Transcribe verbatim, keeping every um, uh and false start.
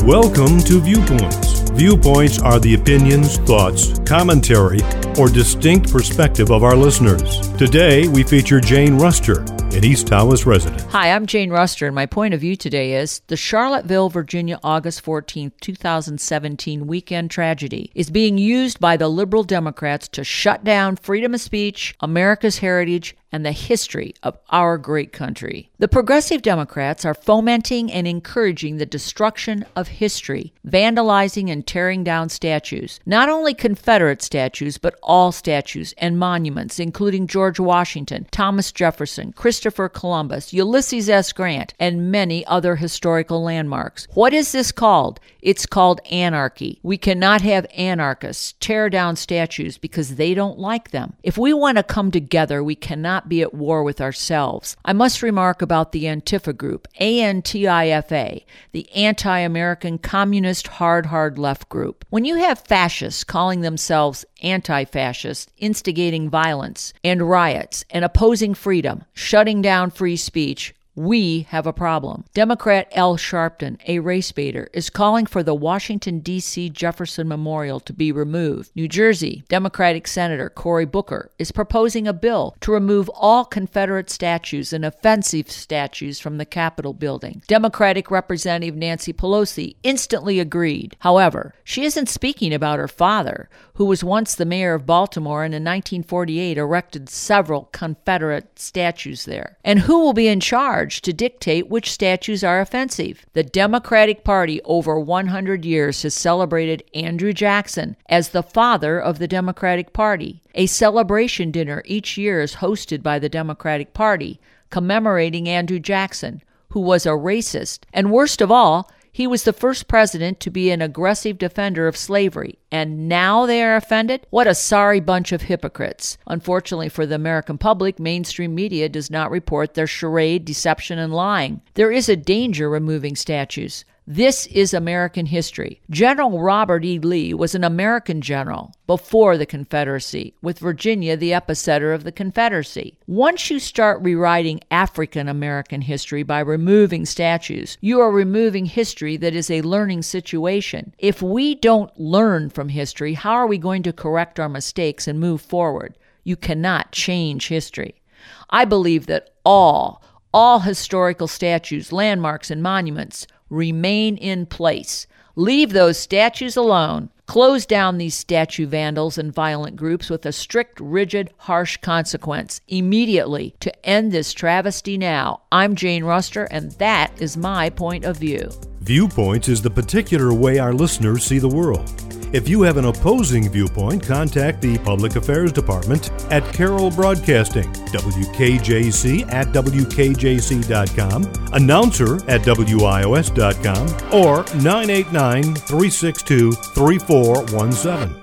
Welcome to Viewpoints. Viewpoints are the opinions, thoughts, commentary, or distinct perspective of our listeners. Today, we feature Jane Ruster, an East Tawas resident. Hi, I'm Jane Ruster, and my point of view today is the Charlottesville, Virginia, August fourteenth, twenty seventeen weekend tragedy is being used by the liberal Democrats to shut down freedom of speech, America's heritage, and the history of our great country. The progressive Democrats are fomenting and encouraging the destruction of history, vandalizing and tearing down statues, not only Confederate statues, but all statues and monuments, including George Washington, Thomas Jefferson, Christopher Columbus, Ulysses S. Grant, and many other historical landmarks. What is this called? It's called anarchy. We cannot have anarchists tear down statues because they don't like them. If we want to come together, we cannot be at war with ourselves. I must remark about the Antifa group, A N T I F A, the anti-American communist hard, hard left group. When you have fascists calling themselves anti-fascist, instigating violence and riots and opposing freedom, shutting down free speech, we have a problem. Democrat Al Sharpton, a race baiter, is calling for the Washington, D C Jefferson Memorial to be removed. New Jersey Democratic Senator Cory Booker is proposing a bill to remove all Confederate statues and offensive statues from the Capitol building. Democratic Representative Nancy Pelosi instantly agreed. However, she isn't speaking about her father, who was once the mayor of Baltimore and in nineteen forty-eight erected several Confederate statues there. And who will be in charge to dictate which statues are offensive? The Democratic Party over one hundred years has celebrated Andrew Jackson as the father of the Democratic Party. A celebration dinner each year is hosted by the Democratic Party, commemorating Andrew Jackson, who was a racist, and worst of all, he was the first president to be an aggressive defender of slavery, and now they are offended? What a sorry bunch of hypocrites. Unfortunately for the American public, mainstream media does not report their charade, deception, and lying. There is a danger removing statues. This is American history. General Robert E. Lee was an American general before the Confederacy, with Virginia the epicenter of the Confederacy. Once you start rewriting African American history by removing statues, you are removing history that is a learning situation. If we don't learn from history, how are we going to correct our mistakes and move forward? You cannot change history. I believe that all, all historical statues, landmarks, and monuments remain in place. Leave those statues alone. Close down these statue vandals and violent groups with a strict, rigid, harsh consequence immediately to end this travesty now. I'm Jane Ruster, and that is my point of view. Viewpoints is the particular way our listeners see the world. If you have an opposing viewpoint, contact the Public Affairs Department at Carroll Broadcasting, W K J C at W K J C dot com, announcer at W I O S dot com, or nine eight nine, three six two, three four one seven.